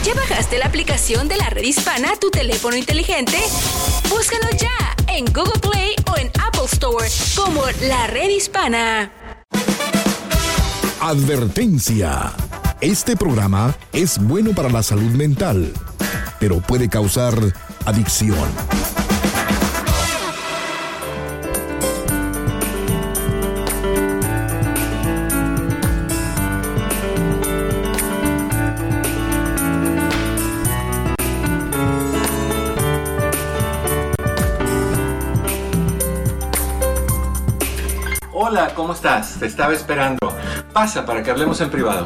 ¿Ya bajaste la aplicación de la Red Hispana a tu teléfono inteligente? Búscanos ya en Google Play o en Apple Store como La Red Hispana. Advertencia. Este programa es bueno para la salud mental, pero puede causar adicción. Hola, ¿cómo estás? Te estaba esperando. Pasa para que hablemos en privado.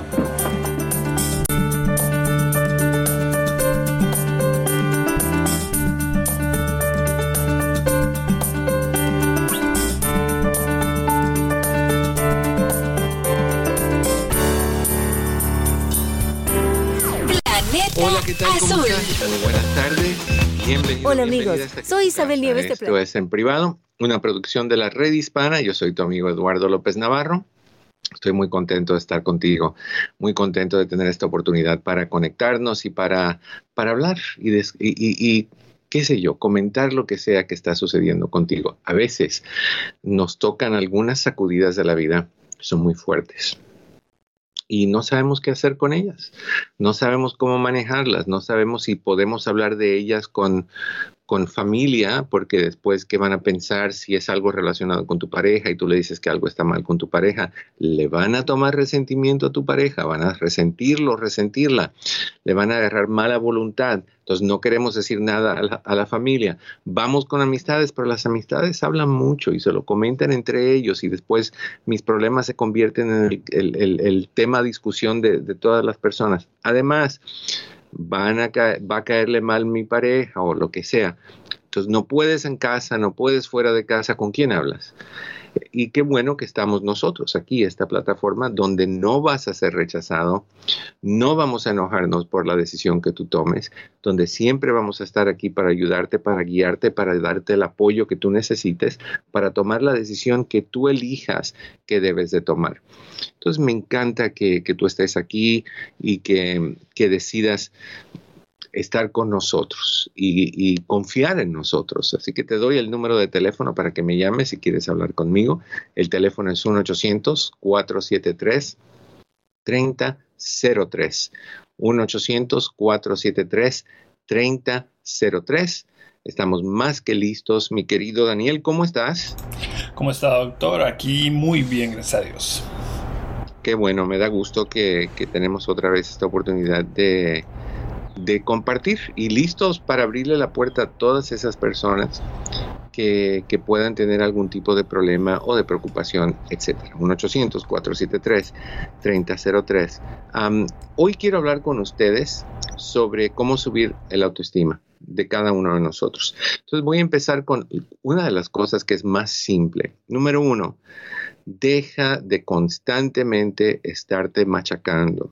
Planeta Hola, ¿qué tal? ¿Cómo Azul. estás? Buenas tardes. Bienvenido. Hola, bienvenida amigos. a esta Soy Isabel casa. Nieves de Esto es En Privado, una producción de la Red Hispana. Yo soy tu amigo Eduardo López Navarro. Estoy muy contento de estar contigo, muy contento de tener esta oportunidad para conectarnos y para hablar y qué sé yo, comentar lo que sea que está sucediendo contigo. A veces nos tocan algunas sacudidas de la vida, son muy fuertes. Y no sabemos qué hacer con ellas, no sabemos cómo manejarlas, no sabemos si podemos hablar de ellas con familia, porque después, ¿qué van a pensar si es algo relacionado con tu pareja y tú le dices que algo está mal con tu pareja? ¿Le van a tomar resentimiento a tu pareja? ¿Van a resentirlo, resentirla? ¿Le van a agarrar mala voluntad? Entonces no queremos decir nada a la familia. Vamos con amistades, pero las amistades hablan mucho y se lo comentan entre ellos y después mis problemas se convierten en el tema de discusión de todas las personas. Además, va a caerle mal mi pareja o lo que sea. Entonces no puedes en casa, no puedes fuera de casa. ¿Con quién hablas? Y qué bueno que estamos nosotros aquí, esta plataforma donde no vas a ser rechazado, no vamos a enojarnos por la decisión que tú tomes, donde siempre vamos a estar aquí para ayudarte, para guiarte, para darte el apoyo que tú necesites, para tomar la decisión que tú elijas que debes de tomar. Entonces me encanta que tú estés aquí y que decidas estar con nosotros y confiar en nosotros. Así que te doy el número de teléfono para que me llames si quieres hablar conmigo. El teléfono es 1-800-473-3003. 1-800-473-3003. Estamos más que listos. Mi querido Daniel, ¿cómo estás? ¿Cómo está, doctor? Aquí muy bien, gracias a Dios. Qué bueno, me da gusto que tenemos otra vez esta oportunidad de compartir y listos para abrirle la puerta a todas esas personas que puedan tener algún tipo de problema o de preocupación, etc. 1-800-473-3003. Hoy quiero hablar con ustedes sobre cómo subir el autoestima de cada uno de nosotros. Entonces voy a empezar con una de las cosas que es más simple. Número 1, deja de constantemente estarte machacando.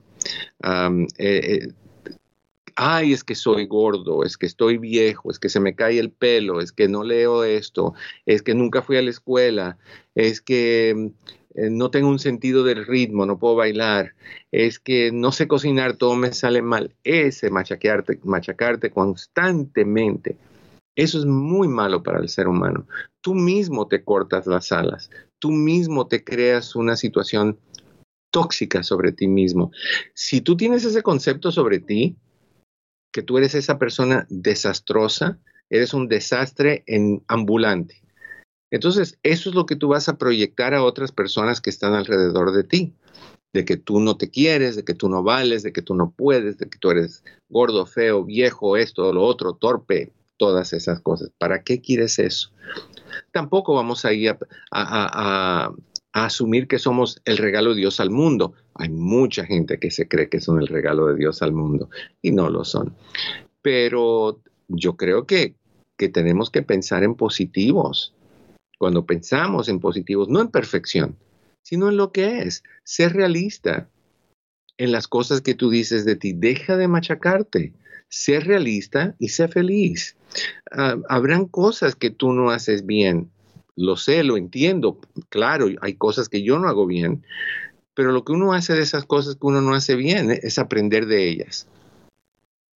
Ay, es que soy gordo, es que estoy viejo, es que se me cae el pelo, es que no leo esto, es que nunca fui a la escuela, es que no tengo un sentido del ritmo, no puedo bailar, es que no sé cocinar, todo me sale mal. Ese machacarte constantemente, eso es muy malo para el ser humano. Tú mismo te cortas las alas, tú mismo te creas una situación tóxica sobre ti mismo. Si tú tienes ese concepto sobre ti, que tú eres esa persona desastrosa, eres un desastre ambulante. Entonces, eso es lo que tú vas a proyectar a otras personas que están alrededor de ti, de que tú no te quieres, de que tú no vales, de que tú no puedes, de que tú eres gordo, feo, viejo, esto, lo otro, torpe, todas esas cosas. ¿Para qué quieres eso? Tampoco vamos a ir a asumir que somos el regalo de Dios al mundo. Hay mucha gente que se cree que son el regalo de Dios al mundo y no lo son. Pero yo creo que tenemos que pensar en positivos. Cuando pensamos en positivos, no en perfección, sino en lo que es. Ser realista en las cosas que tú dices de ti. Deja de machacarte. Sé realista y sé feliz. Habrán cosas que tú no haces bien. Lo sé, lo entiendo. Claro, hay cosas que yo no hago bien, pero lo que uno hace de esas cosas que uno no hace bien es aprender de ellas.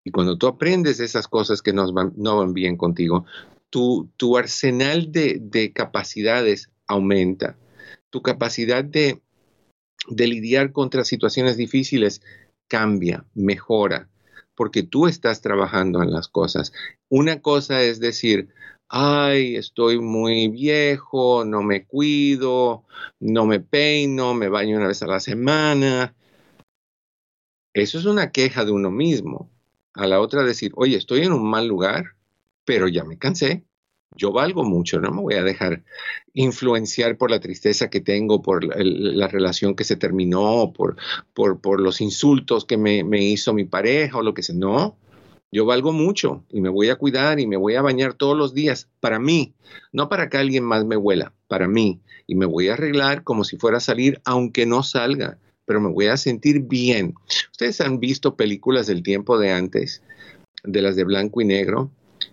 Y cuando tú aprendes esas cosas que no van bien contigo, tu arsenal de capacidades aumenta. Tu capacidad de lidiar contra situaciones difíciles cambia, mejora, porque tú estás trabajando en las cosas. Una cosa es decir, ay, estoy muy viejo, no me cuido, no me peino, me baño una vez a la semana. Eso es una queja de uno mismo. A la otra decir, oye, estoy en un mal lugar, pero ya me cansé. Yo valgo mucho, no me voy a dejar influenciar por la tristeza que tengo, por la relación que se terminó, por los insultos que me hizo mi pareja o lo que sea. No, yo valgo mucho y me voy a cuidar y me voy a bañar todos los días para mí, no para que alguien más me huela, para mí. Y me voy a arreglar como si fuera a salir, aunque no salga, pero me voy a sentir bien. Ustedes han visto películas del tiempo de antes, de las de blanco y negro,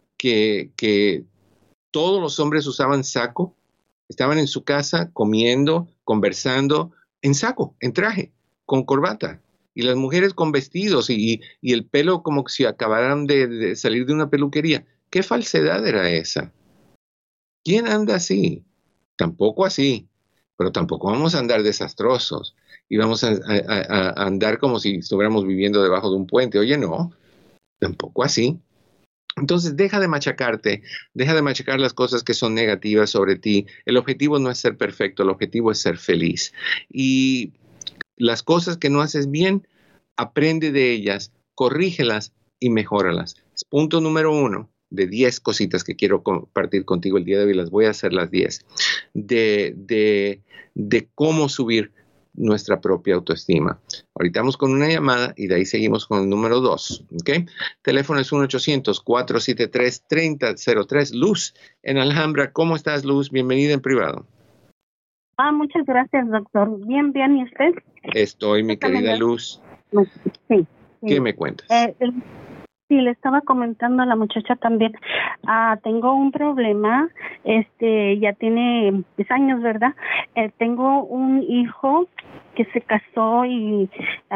que todos los hombres usaban saco, estaban en su casa comiendo, conversando, en saco, en traje, con corbata. Y las mujeres con vestidos y el pelo como si acabaran de salir de una peluquería. ¿Qué falsedad era esa? ¿Quién anda así? Tampoco así, pero tampoco vamos a andar desastrosos y vamos a andar como si estuviéramos viviendo debajo de un puente. Oye, no, tampoco así. Entonces, deja de machacarte, deja de machacar las cosas que son negativas sobre ti. El objetivo no es ser perfecto, el objetivo es ser feliz. Y las cosas que no haces bien, aprende de ellas, corrígelas y mejóralas. Es punto número 1 de 10 cositas que quiero compartir contigo el día de hoy. Las voy a hacer las 10 de cómo subir nuestra propia autoestima. Ahorita vamos con una llamada y de ahí seguimos con el número 2. ¿Okay? Teléfono es 1-800-473-3003. Luz en Alhambra. ¿Cómo estás, Luz? Bienvenida en privado. Muchas gracias, doctor. Bien, ¿y usted? Estoy, mi querida Luz. Sí. ¿Qué me cuentas? Sí, le estaba comentando a la muchacha también. Tengo un problema, ya tiene 10 años, ¿verdad? Tengo un hijo que se casó y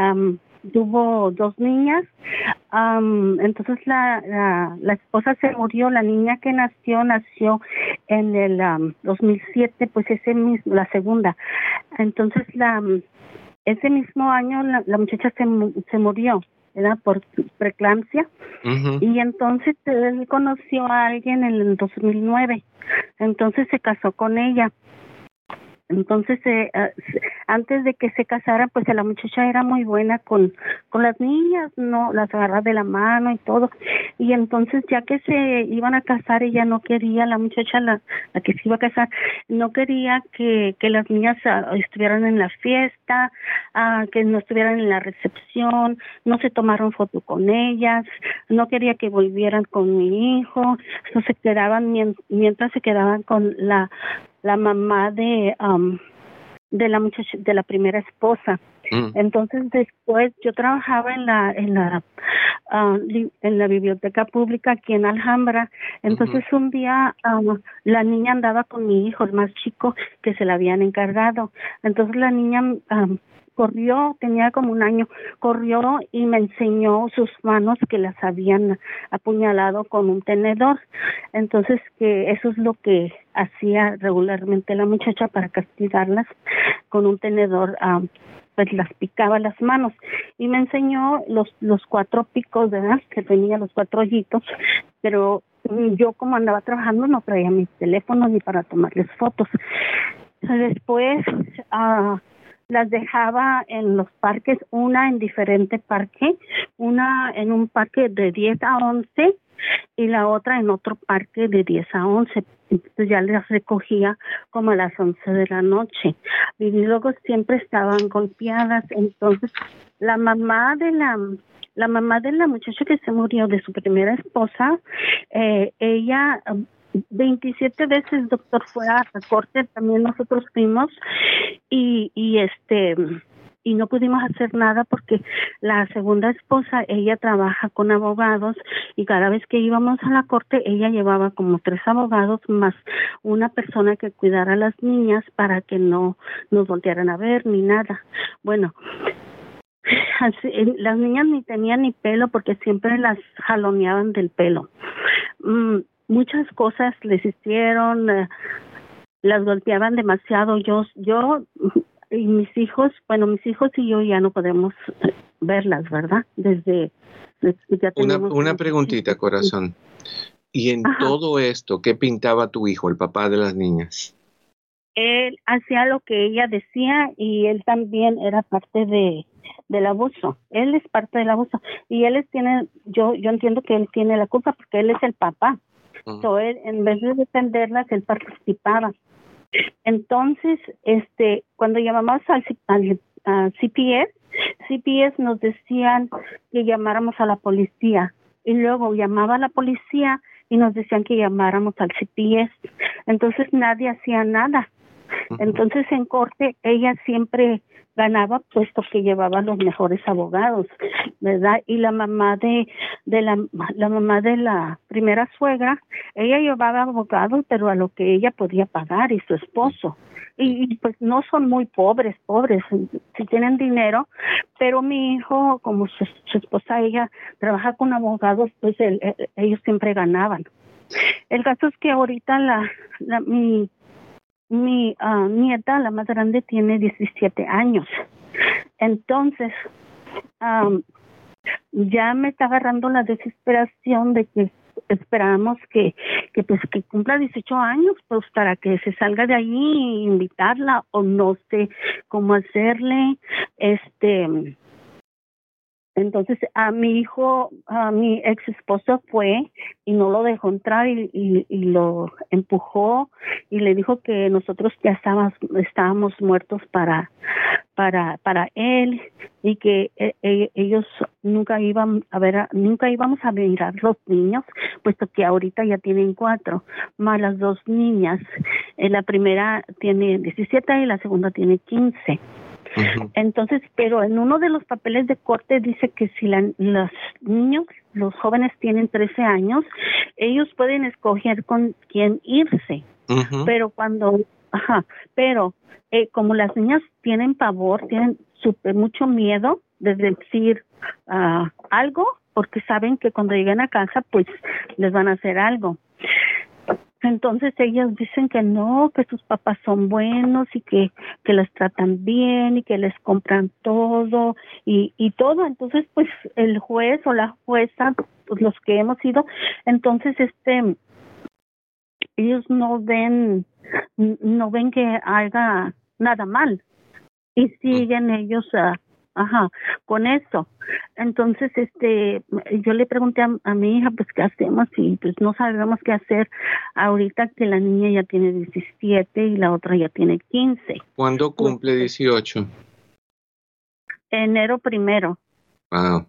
tuvo 2 niñas. Entonces la esposa se murió, la niña que nació en el 2007, pues ese mismo, la segunda. Entonces ese mismo año la muchacha se murió, ¿verdad? Por preeclampsia. Uh-huh. Y entonces él conoció a alguien en el 2009. Entonces se casó con ella. Entonces, antes de que se casara, pues la muchacha era muy buena con las niñas, no las agarraba de la mano y todo. Y entonces, ya que se iban a casar, ella no quería, la muchacha, la que se iba a casar, no quería que las niñas estuvieran en la fiesta, que no estuvieran en la recepción, no se tomaron foto con ellas, no quería que volvieran con mi hijo, no se quedaban mientras se quedaban con la mamá de la muchacha, de la primera esposa. Entonces después yo trabajaba en la biblioteca pública aquí en Alhambra. Entonces un día la niña andaba con mi hijo, el más chico, que se la habían encargado. Entonces la niña corrió, tenía como 1 año, corrió y me enseñó sus manos que las habían apuñalado con un tenedor. Entonces, que eso es lo que hacía regularmente la muchacha para castigarlas, con un tenedor, pues las picaba las manos. Y me enseñó los 4 picos, ¿verdad? Que tenía los 4 hoyitos, pero yo como andaba trabajando no traía mi teléfono ni para tomarles fotos. Después, las dejaba en los parques, una en diferente parque, una en un parque de 10 a 11 y la otra en otro parque de 10 a 11. Entonces ya las recogía como a las 11 de la noche. Y luego siempre estaban golpeadas. Entonces la mamá de la muchacha que se murió, de su primera esposa, ella 27 veces, doctor, fue a la corte, también nosotros fuimos y no pudimos hacer nada porque la segunda esposa, ella trabaja con abogados y cada vez que íbamos a la corte ella llevaba como 3 abogados más una persona que cuidara a las niñas para que no nos voltearan a ver ni nada. Bueno, Así, las niñas ni tenían ni pelo porque siempre las jaloneaban del pelo. Muchas cosas les hicieron, las golpeaban demasiado. Yo y mis hijos y yo ya no podemos verlas, ¿verdad? Ya una preguntita, corazón. Y en todo esto, ¿qué pintaba tu hijo, el papá de las niñas? Él hacía lo que ella decía y él también era parte del abuso. Él es parte del abuso y yo entiendo que él tiene la culpa porque él es el papá. So, él, en vez de defenderlas, él participaba. Entonces, cuando llamamos al CPS nos decían que llamáramos a la policía y luego llamaba a la policía y nos decían que llamáramos al CPS. Entonces nadie hacía nada. Entonces en corte ella siempre ganaba puesto que llevaba los mejores abogados, ¿verdad? Y la mamá de la primera suegra, ella llevaba abogados, pero a lo que ella podía pagar, y su esposo. Y pues no son muy pobres, si tienen dinero, pero mi hijo, como su esposa, ella trabaja con abogados, pues ellos siempre ganaban. El caso es que ahorita mi nieta, la más grande, tiene 17 años. Entonces, ya me está agarrando la desesperación de que esperamos que cumpla 18 años, pues para que se salga de allí e invitarla, o no sé cómo hacerle. Entonces mi ex esposo fue y no lo dejó entrar y lo empujó y le dijo que nosotros ya estábamos muertos para él, y que ellos nunca íbamos a mirar los niños, puesto que ahorita ya tienen 4, más las 2 niñas. La primera tiene 17 y la segunda tiene 15. Entonces, pero en uno de los papeles de corte dice que si los niños, los jóvenes tienen 13 años, ellos pueden escoger con quién irse. Pero como las niñas tienen pavor, tienen mucho miedo de decir algo, porque saben que cuando lleguen a casa, pues les van a hacer algo. Entonces ellas dicen que no, que sus papás son buenos y que las tratan bien y que les compran todo y todo. Entonces, pues el juez o la jueza, pues los que hemos ido, entonces ellos no ven que haga nada mal y siguen ellos con eso. Entonces, yo le pregunté a mi hija, pues, ¿qué hacemos? Y pues no sabemos qué hacer ahorita que la niña ya tiene 17 y la otra ya tiene 15. ¿Cuándo cumple 18? Enero 1. Wow.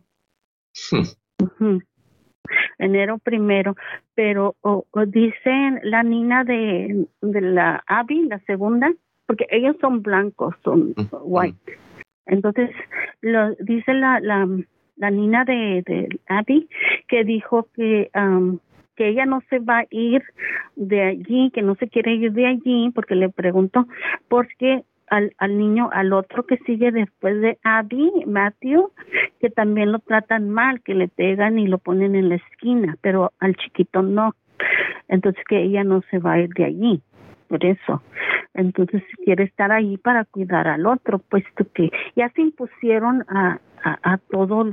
Enero 1, pero dicen la niña de la Abby, la segunda, porque ellos son blancos, son white. Entonces, dice la niña de Abby que dijo que ella no se va a ir de allí, que no se quiere ir de allí, porque le preguntó, porque al otro que sigue después de Abby, Matthew, que también lo tratan mal, que le pegan y lo ponen en la esquina, pero al chiquito no. Entonces, que ella no se va a ir de allí. Por eso, entonces quiere estar ahí para cuidar al otro, puesto que ya se impusieron a todo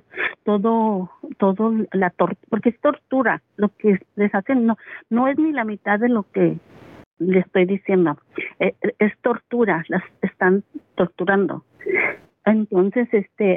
porque es tortura, lo que les hacen no es ni la mitad de lo que le estoy diciendo, es tortura, las están torturando. Entonces,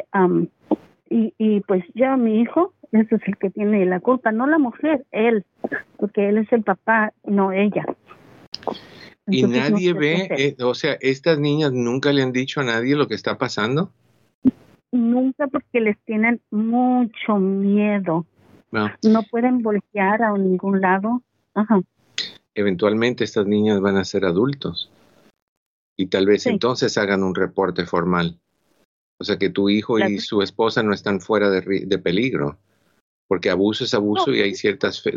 y pues ya mi hijo, ese es el que tiene la culpa, no la mujer, él, porque él es el papá, no ella. ¿Y nadie ve, o sea, estas niñas nunca le han dicho a nadie lo que está pasando? Nunca, porque les tienen mucho miedo. No pueden voltear a ningún lado. Eventualmente estas niñas van a ser adultos y tal vez entonces hagan un reporte formal. O sea, que tu hijo y su esposa no están fuera de peligro. Porque abuso es abuso y hay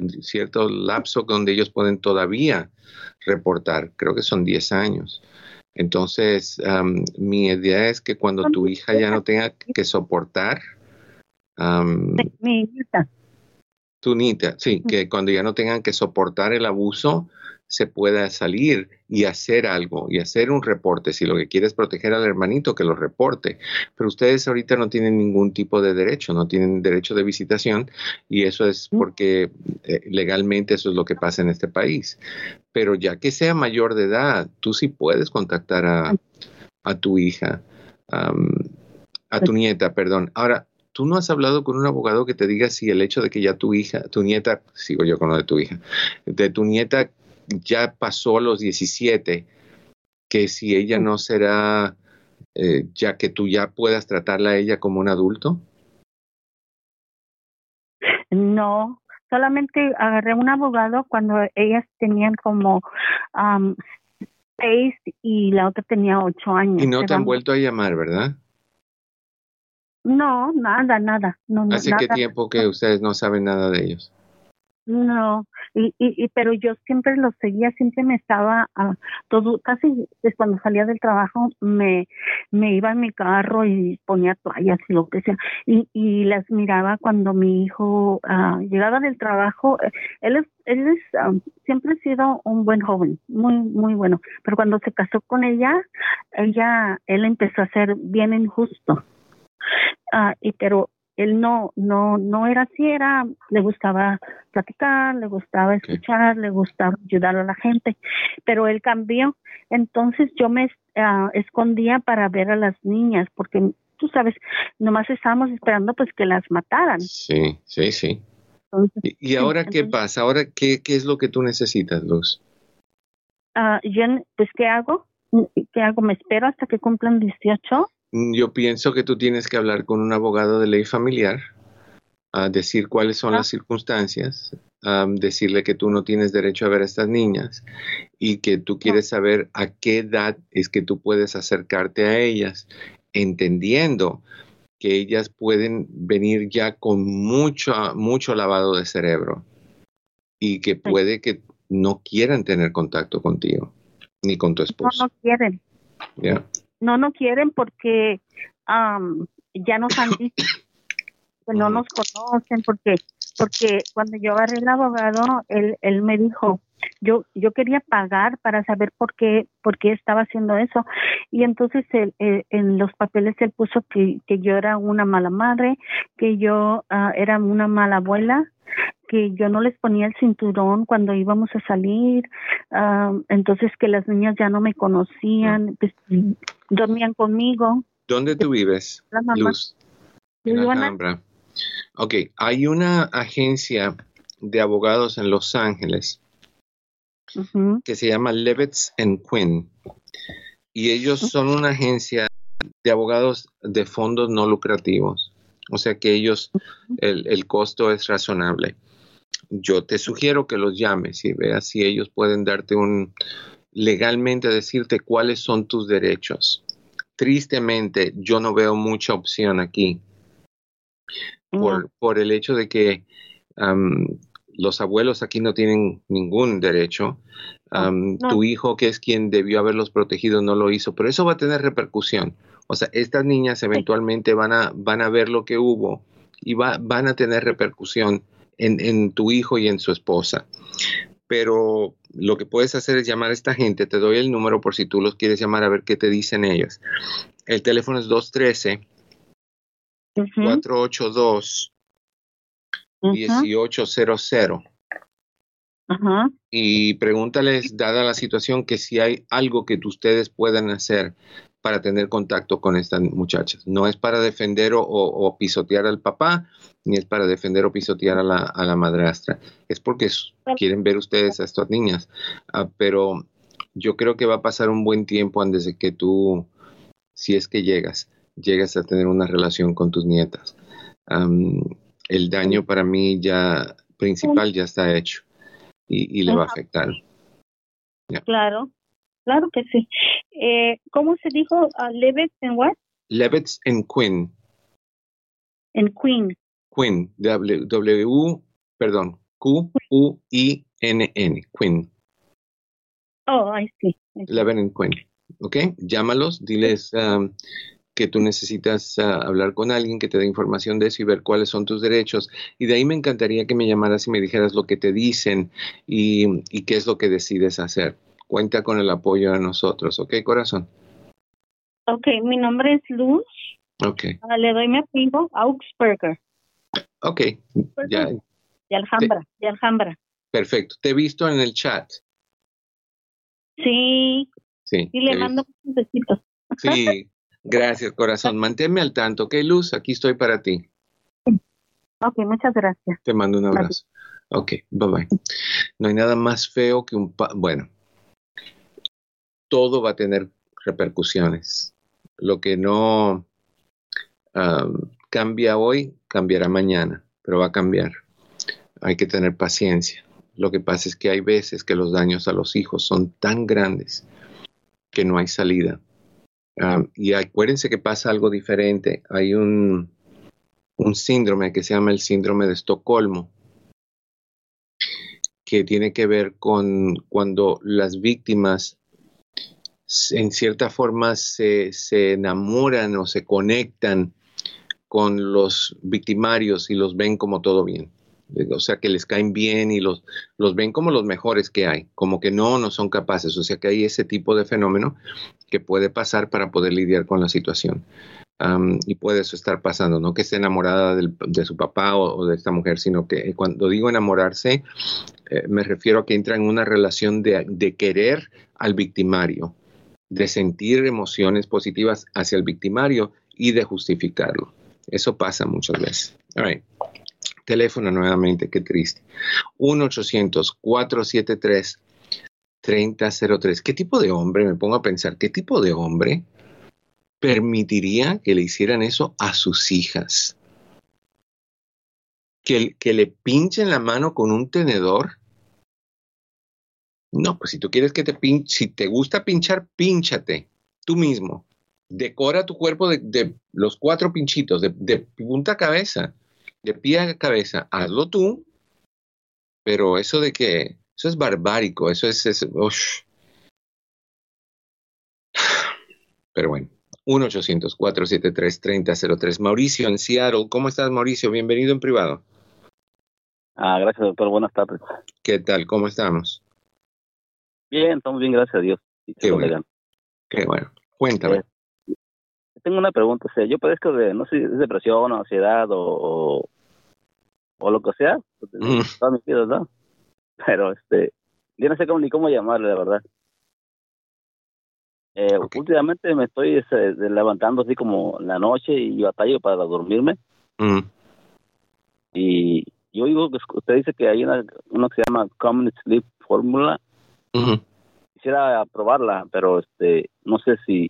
cierto lapso donde ellos pueden todavía reportar. Creo que son 10 años. Entonces, mi idea es que cuando tu hija ya no tenga que soportar, Mi nieta. tu nieta, sí, que cuando ya no tengan que soportar el abuso, se pueda salir y hacer algo, y hacer un reporte. Si lo que quiere es proteger al hermanito, que lo reporte. Pero ustedes ahorita no tienen ningún tipo de derecho, no tienen derecho de visitación, y eso es porque legalmente eso es lo que pasa en este país. Pero ya que sea mayor de edad, tú sí puedes contactar a tu hija, a tu nieta, perdón. Ahora, ¿tú no has hablado con un abogado que te diga si el hecho de que ya tu hija, tu nieta, sigo yo con lo de tu hija, de tu nieta ya pasó a los 17, que si ella no será, ya que tú ya puedas tratarla a ella como un adulto? No, solamente agarré un abogado cuando ellas tenían como 6 y la otra tenía 8 años. Y no te han vuelto a llamar, ¿verdad? No, nada. No, ¿Hace nada. qué tiempo que ustedes no saben nada de ellos? No, pero yo siempre lo seguía, siempre me estaba todo, casi desde cuando salía del trabajo me iba en mi carro y ponía toallas y lo que sea, y las miraba cuando mi hijo llegaba del trabajo. Él es siempre ha sido un buen joven, muy bueno, pero cuando se casó con él empezó a ser bien injusto, pero él no era así, le gustaba platicar, le gustaba escuchar, le gustaba ayudar a la gente, pero él cambió. Entonces yo me escondía para ver a las niñas, porque tú sabes, nomás estábamos esperando pues que las mataran. Sí. Entonces, ¿Y ahora qué pasa? ¿Ahora qué es lo que tú necesitas, Luz? Pues, ¿qué hago? ¿Me espero hasta que cumplan 18? Yo pienso que tú tienes que hablar con un abogado de ley familiar, decir cuáles son las circunstancias, decirle que tú no tienes derecho a ver a estas niñas y que tú quieres saber a qué edad es que tú puedes acercarte a ellas, entendiendo que ellas pueden venir ya con mucho lavado de cerebro y que puede que no quieran tener contacto contigo ni con tu esposo. No quieren. Yeah. No quieren porque ya nos han dicho que no nos conocen, porque cuando yo agarré el abogado, él me dijo, yo quería pagar para saber por qué estaba haciendo eso, y entonces en los papeles él puso que yo era una mala madre, que yo era una mala abuela, que yo no les ponía el cinturón cuando íbamos a salir, entonces que las niñas ya no me conocían, pues, dormían conmigo. ¿Dónde tú vives, Luz? En Alhambra. Ok, hay una agencia de abogados en Los Ángeles que se llama Levitz & Quinn, y ellos son una agencia de abogados de fondos no lucrativos, o sea que ellos, el costo es razonable. Yo te sugiero que los llames y veas si ellos pueden darte legalmente decirte cuáles son tus derechos. Tristemente, yo no veo mucha opción aquí por el hecho de que los abuelos aquí no tienen ningún derecho. Tu hijo, que es quien debió haberlos protegido, no lo hizo, pero eso va a tener repercusión. O sea, estas niñas eventualmente van a ver lo que hubo y van a tener repercusión en tu hijo y en su esposa. Pero lo que puedes hacer es llamar a esta gente. Te doy el número por si tú los quieres llamar a ver qué te dicen ellos. El teléfono es 213-482-1800. Y pregúntales, dada la situación, que si hay algo que ustedes puedan hacer para tener contacto con estas muchachas. No es para defender o pisotear al papá, ni es para defender o pisotear a la madrastra. Es porque quieren ver ustedes a estas niñas. Pero yo creo que va a pasar un buen tiempo antes de que tú, si es que llegas a tener una relación con tus nietas. El daño para mí principal ya está hecho y le va a afectar. Yeah. Claro que sí. ¿Cómo se dijo? ¿Levitz and what? Levitz & Quinn. En Quinn. Quinn. Quinn. Oh, I see. Levitz & Quinn. ¿ok? Llámalos, diles que tú necesitas hablar con alguien que te dé información de eso y ver cuáles son tus derechos. Y de ahí me encantaría que me llamaras y me dijeras lo que te dicen y qué es lo que decides hacer. Cuenta con el apoyo de nosotros, ¿ok, corazón? Ok, mi nombre es Luz. Ok. Le doy mi apellido, Augsburger. Ok, ya. De Alhambra. Perfecto. Te he visto en el chat. Sí. Sí. Y le mando muchos besitos. Sí, gracias, corazón. Manténme al tanto, ¿ok, Luz? Aquí estoy para ti. Ok, muchas gracias. Te mando un abrazo. Ok, bye bye. No hay nada más feo que bueno, todo va a tener repercusiones. Lo que no cambia hoy, cambiará mañana, pero va a cambiar. Hay que tener paciencia. Lo que pasa es que hay veces que los daños a los hijos son tan grandes que no hay salida. Y acuérdense que pasa algo diferente. Hay un síndrome que se llama el síndrome de Estocolmo, que tiene que ver con cuando las víctimas en cierta forma se enamoran o se conectan con los victimarios y los ven como todo bien. O sea, que les caen bien y los ven como los mejores que hay, como que no son capaces. O sea, que hay ese tipo de fenómeno que puede pasar para poder lidiar con la situación. Y puede eso estar pasando, no que esté enamorada de su papá o de esta mujer, sino que cuando digo enamorarse, me refiero a que entra en una relación de querer al victimario, de sentir emociones positivas hacia el victimario y de justificarlo. Eso pasa muchas veces. All right. Teléfono nuevamente, qué triste. 1-800-473-3003. ¿Qué tipo de hombre, me pongo a pensar, qué tipo de hombre permitiría que le hicieran eso a sus hijas? ¿Que le pinchen la mano con un tenedor? No, pues si tú quieres que si te gusta pinchar, pínchate tú mismo. Decora tu cuerpo de los 4 pinchitos, de punta a cabeza, de pie a cabeza. Hazlo tú, pero eso es barbárico, eso es Pero bueno, 1-800-473-3003. Mauricio en Seattle. ¿Cómo estás, Mauricio? Bienvenido en privado. Gracias, doctor. Buenas tardes. ¿Qué tal? ¿Cómo estamos? Bien, estamos bien, gracias a Dios. Qué bueno. Qué bueno. Cuéntame. Tengo una pregunta. O sea, yo padezco de, no sé si es depresión o ansiedad o lo que sea. Toda mi vida, ¿no? Pero yo no sé ni cómo llamarle, la verdad. Okay. Últimamente me estoy levantando así como en la noche y batallo para dormirme. Y yo digo que usted dice que hay una que se llama Common Sleep Formula. Quisiera probarla, pero no sé si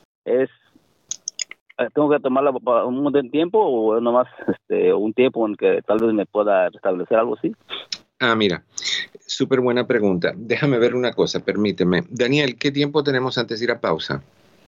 tengo que tomarla para un buen tiempo o nomás un tiempo en que tal vez me pueda restablecer algo así. Mira, súper buena pregunta. Déjame ver una cosa, permíteme. Daniel, ¿qué tiempo tenemos antes de ir a pausa?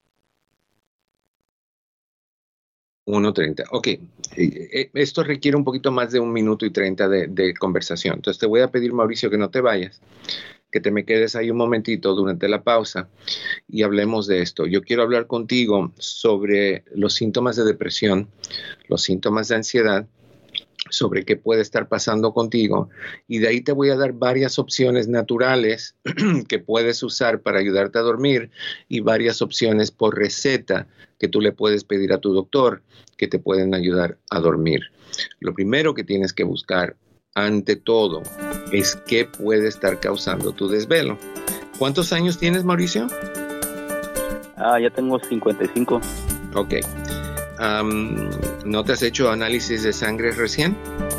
1:30. Ok, esto requiere un poquito más de 1 minuto y 30 de conversación. Entonces te voy a pedir, Mauricio, que no te vayas, que te me quedes ahí un momentito durante la pausa y hablemos de esto. Yo quiero hablar contigo sobre los síntomas de depresión, los síntomas de ansiedad, sobre qué puede estar pasando contigo, y de ahí te voy a dar varias opciones naturales que puedes usar para ayudarte a dormir y varias opciones por receta que tú le puedes pedir a tu doctor que te pueden ayudar a dormir. Lo primero que tienes que buscar ante todo es qué puede estar causando tu desvelo. ¿Cuántos años tienes, Mauricio? Ya tengo 55. Ok. ¿No te has hecho análisis de sangre recién?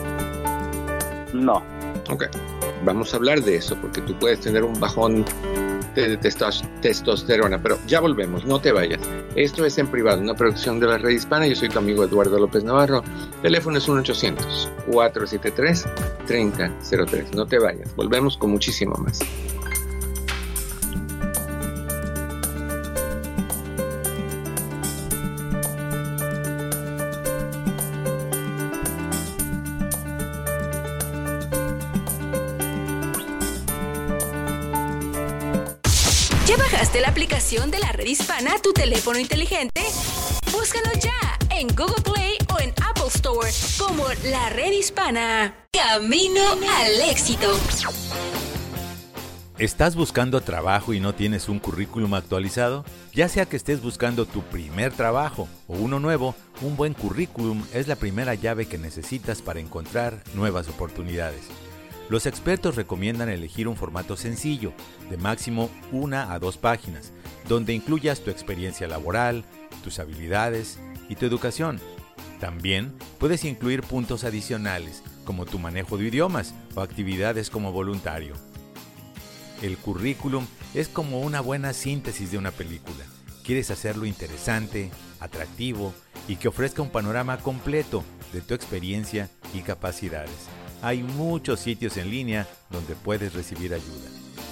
No. Ok. Vamos a hablar de eso porque tú puedes tener un bajón de testosterona, pero ya volvemos, no te vayas. Esto es En Privado, una producción de la Red Hispana. Yo soy tu amigo Eduardo López Navarro. Teléfono es 1-800-473-3003. No te vayas, volvemos con muchísimo más. ¿Ya bajaste la aplicación de la Red Hispana a tu teléfono inteligente? Búscanos ya en Google Play o en Apple Store como la Red Hispana. Camino al éxito. ¿Estás buscando trabajo y no tienes un currículum actualizado? Ya sea que estés buscando tu primer trabajo o uno nuevo, un buen currículum es la primera llave que necesitas para encontrar nuevas oportunidades. Los expertos recomiendan elegir un formato sencillo, de máximo 1 a 2 páginas, donde incluyas tu experiencia laboral, tus habilidades y tu educación. También puedes incluir puntos adicionales, como tu manejo de idiomas o actividades como voluntario. El currículum es como una buena síntesis de una película. Quieres hacerlo interesante, atractivo y que ofrezca un panorama completo de tu experiencia y capacidades. Hay muchos sitios en línea donde puedes recibir ayuda.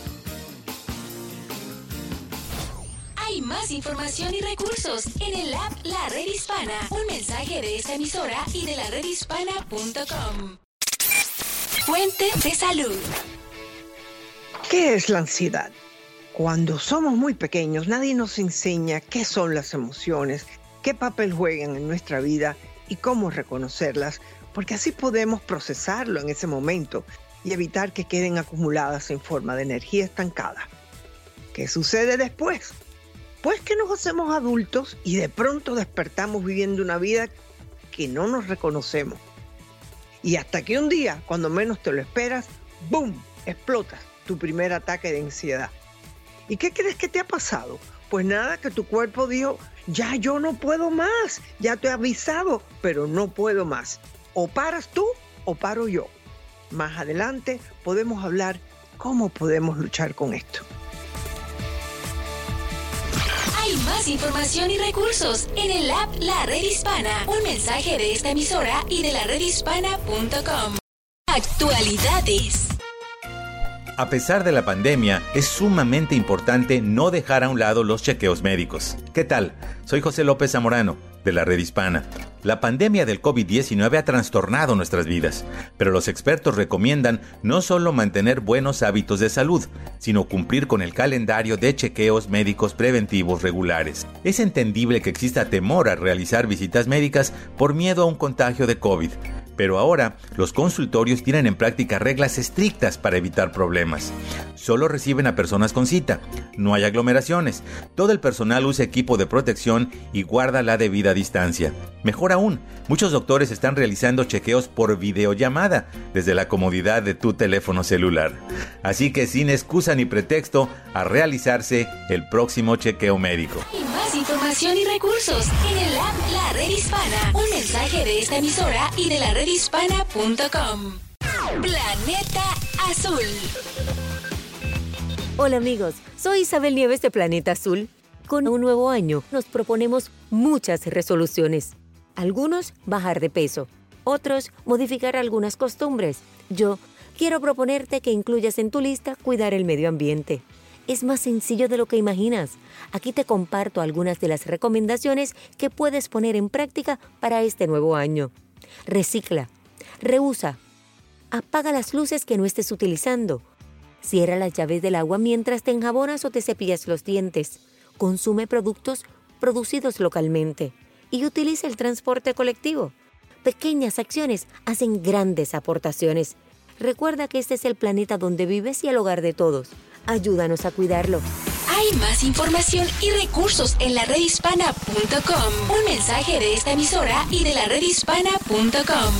Hay más información y recursos en el app La Red Hispana. Un mensaje de esta emisora y de la redhispana.com. Fuente de salud. ¿Qué es la ansiedad? Cuando somos muy pequeños, nadie nos enseña qué son las emociones, qué papel juegan en nuestra vida y cómo reconocerlas, porque así podemos procesarlo en ese momento y evitar que queden acumuladas en forma de energía estancada. ¿Qué sucede después? Pues que nos hacemos adultos y de pronto despertamos viviendo una vida que no nos reconocemos. Y hasta que un día, cuando menos te lo esperas, ¡boom!, explotas tu primer ataque de ansiedad. ¿Y qué crees que te ha pasado? Pues nada, que tu cuerpo dijo, ya yo no puedo más, ya te he avisado, pero no puedo más. O paras tú o paro yo. Más adelante podemos hablar cómo podemos luchar con esto. Hay más información y recursos en el app La Red Hispana. Un mensaje de esta emisora y de la redhispana.com. Actualidades. A pesar de la pandemia, es sumamente importante no dejar a un lado los chequeos médicos. ¿Qué tal? Soy José López Zamorano, de la Red Hispana. La pandemia del COVID-19 ha trastornado nuestras vidas, pero los expertos recomiendan no solo mantener buenos hábitos de salud, sino cumplir con el calendario de chequeos médicos preventivos regulares. Es entendible que exista temor a realizar visitas médicas por miedo a un contagio de COVID, pero ahora los consultorios tienen en práctica reglas estrictas para evitar problemas. Solo reciben a personas con cita, no hay aglomeraciones, todo el personal usa equipo de protección y guarda la debida distancia. Mejor aún, muchos doctores están realizando chequeos por videollamada desde la comodidad de tu teléfono celular. Así que sin excusa ni pretexto, a realizarse el próximo chequeo médico. Hay más información y recursos en el app La Red Hispana. Un mensaje de esta emisora y de la redhispana.com. Planeta Azul. Hola amigos, soy Isabel Nieves de Planeta Azul. Con un nuevo año nos proponemos muchas resoluciones. Algunos, bajar de peso. Otros, modificar algunas costumbres. Yo quiero proponerte que incluyas en tu lista cuidar el medio ambiente. Es más sencillo de lo que imaginas. Aquí te comparto algunas de las recomendaciones que puedes poner en práctica para este nuevo año. Recicla, reusa, apaga las luces que no estés utilizando. Cierra las llaves del agua mientras te enjabonas o te cepillas los dientes. Consume productos producidos localmente y utiliza el transporte colectivo. Pequeñas acciones hacen grandes aportaciones. Recuerda que este es el planeta donde vives y el hogar de todos. Ayúdanos a cuidarlo. Hay más información y recursos en la redhispana.com. Un mensaje de esta emisora y de la redhispana.com.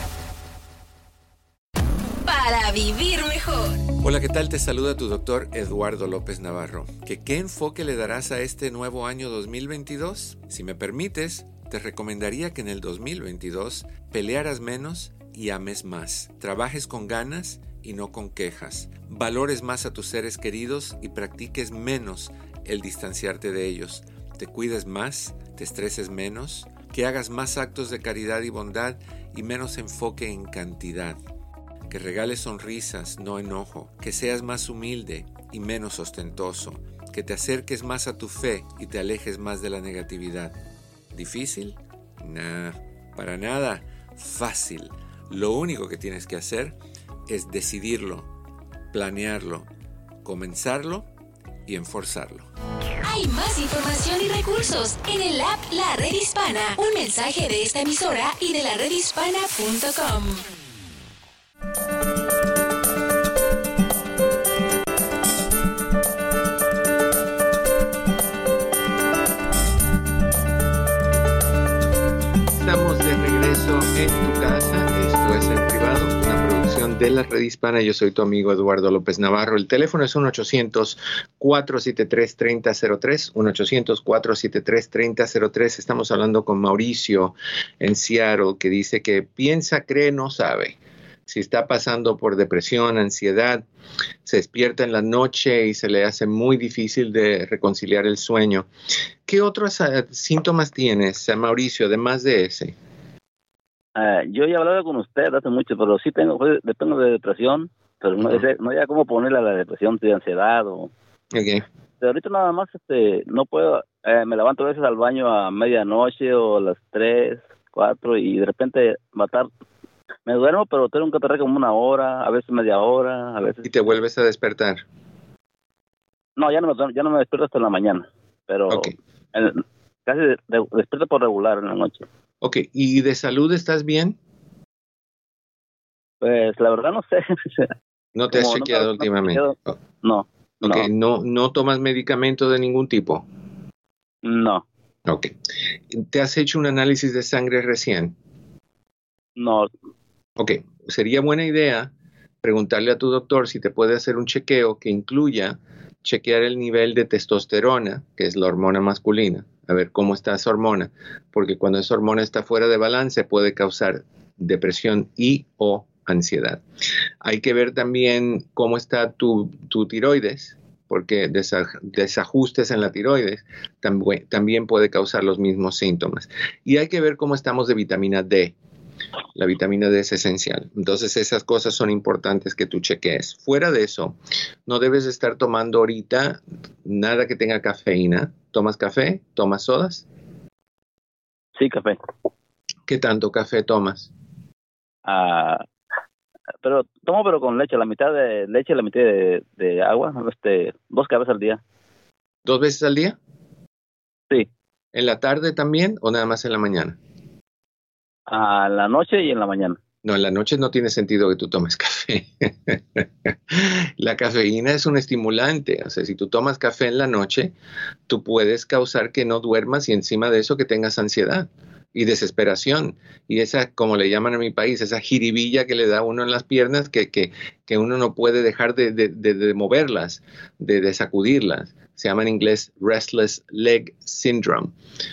Para vivir mejor. Hola, ¿qué tal? Te saluda tu doctor Eduardo López Navarro. ¿Qué enfoque le darás a este nuevo año 2022? Si me permites, te recomendaría que en el 2022 pelearas menos y ames más. Trabajes con ganas y no con quejas. Valores más a tus seres queridos y practiques menos el distanciarte de ellos. Te cuides más, te estreses menos, que hagas más actos de caridad y bondad y menos enfoque en cantidad. Que regales sonrisas, no enojo, que seas más humilde y menos ostentoso, que te acerques más a tu fe y te alejes más de la negatividad. ¿Difícil? Nah, para nada. Fácil. Lo único que tienes que hacer es decidirlo, planearlo, comenzarlo y enforzarlo. Hay más información y recursos en el app La Red Hispana. Un mensaje de esta emisora y de laredhispana.com. Estamos de regreso en tu casa. Esto es En Privado, una producción de La Red Hispana. Yo soy tu amigo Eduardo López Navarro. El teléfono es 1-800-473-3003. 1-800-473-3003. Estamos hablando con Mauricio en Seattle, que dice que piensa, cree, no sabe. Si está pasando por depresión, ansiedad, se despierta en la noche y se le hace muy difícil de reconciliar el sueño. ¿Qué otros síntomas tienes, Mauricio, además de ese? Yo ya he hablado con usted hace mucho, pero sí tengo de depresión, pero no ya cómo ponerle a la depresión de ansiedad o... Okay. Pero ahorita nada más no puedo, me levanto a veces al baño a medianoche o a las 3, 4 y de repente me duermo, pero tengo que tardar como una hora, a veces media hora, a veces... ¿Y te vuelves a despertar? No, ya no me despierto hasta en la mañana, pero okay. Casi despierto por regular en la noche. Ok, ¿y de salud estás bien? Pues la verdad no sé. ¿No te has chequeado últimamente? No. Ok, ¿no tomas medicamento de ningún tipo? No. Ok. ¿Te has hecho un análisis de sangre recién? No. Ok, sería buena idea preguntarle a tu doctor si te puede hacer un chequeo que incluya chequear el nivel de testosterona, que es la hormona masculina, a ver cómo está esa hormona, porque cuando esa hormona está fuera de balance puede causar depresión y o ansiedad. Hay que ver también cómo está tu tiroides, porque desajustes en la tiroides también puede causar los mismos síntomas. Y hay que ver cómo estamos de vitamina D. La vitamina D es esencial. Entonces esas cosas son importantes que tú chequees. Fuera de eso, no debes estar tomando ahorita nada que tenga cafeína. ¿Tomas café? ¿Tomas sodas? Sí, café. ¿Qué tanto café tomas? Pero tomo con leche, la mitad de leche y la mitad de agua, 2 veces al día. ¿2 veces al día? Sí. ¿En la tarde también o nada más en la mañana? A la noche y en la mañana. No, en la noche no tiene sentido que tú tomes café. La cafeína es un estimulante. O sea, si tú tomas café en la noche, tú puedes causar que no duermas y encima de eso que tengas ansiedad y desesperación. Y esa, como le llaman en mi país, esa jiribilla que le da a uno en las piernas que uno no puede dejar de moverlas, de sacudirlas. Se llama en inglés Restless Leg Syndrome.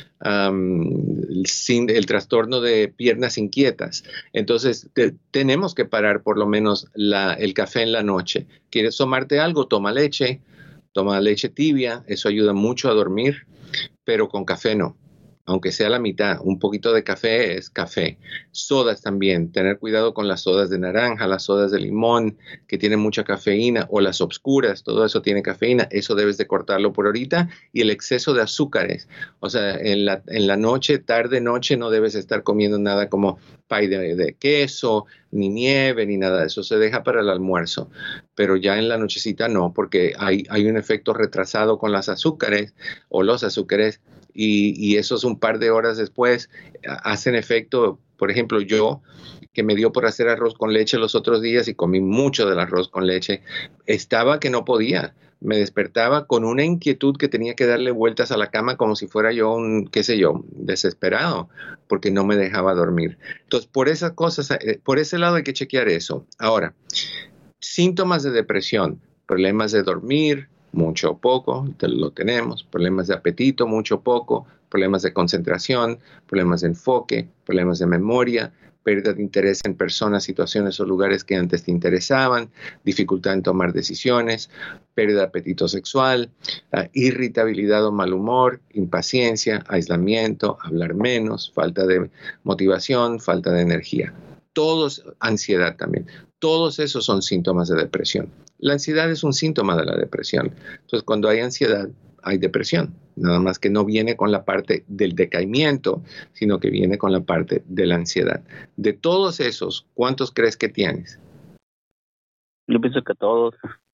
El trastorno de piernas inquietas. Entonces tenemos que parar por lo menos el café en la noche. ¿Quieres tomarte algo? Toma leche tibia, eso ayuda mucho a dormir, pero con café no. Aunque sea la mitad, un poquito de café es café. Sodas también, tener cuidado con las sodas de naranja, las sodas de limón, que tienen mucha cafeína, o las obscuras, todo eso tiene cafeína, eso debes de cortarlo por ahorita. Y el exceso de azúcares, o sea, en la noche, tarde, noche, no debes estar comiendo nada como pay de queso, ni nieve, ni nada de eso, se deja para el almuerzo. Pero ya en la nochecita no, porque hay un efecto retrasado con las azúcares, o los azúcares, y esos un par de horas después hacen efecto. Por ejemplo, yo, que me dio por hacer arroz con leche los otros días y comí mucho del arroz con leche, estaba que no podía. Me despertaba con una inquietud que tenía que darle vueltas a la cama como si fuera yo desesperado, porque no me dejaba dormir. Entonces, por esas cosas, por ese lado hay que chequear eso. Ahora, síntomas de depresión, problemas de dormir, mucho o poco, lo tenemos, problemas de apetito, mucho o poco, problemas de concentración, problemas de enfoque, problemas de memoria, pérdida de interés en personas, situaciones o lugares que antes te interesaban, dificultad en tomar decisiones, pérdida de apetito sexual, irritabilidad o mal humor, impaciencia, aislamiento, hablar menos, falta de motivación, falta de energía. Todos, ansiedad también. Todos esos son síntomas de depresión. La ansiedad es un síntoma de la depresión. Entonces, cuando hay ansiedad, hay depresión. Nada más que no viene con la parte del decaimiento, sino que viene con la parte de la ansiedad. De todos esos, ¿cuántos crees que tienes? Yo pienso que todos.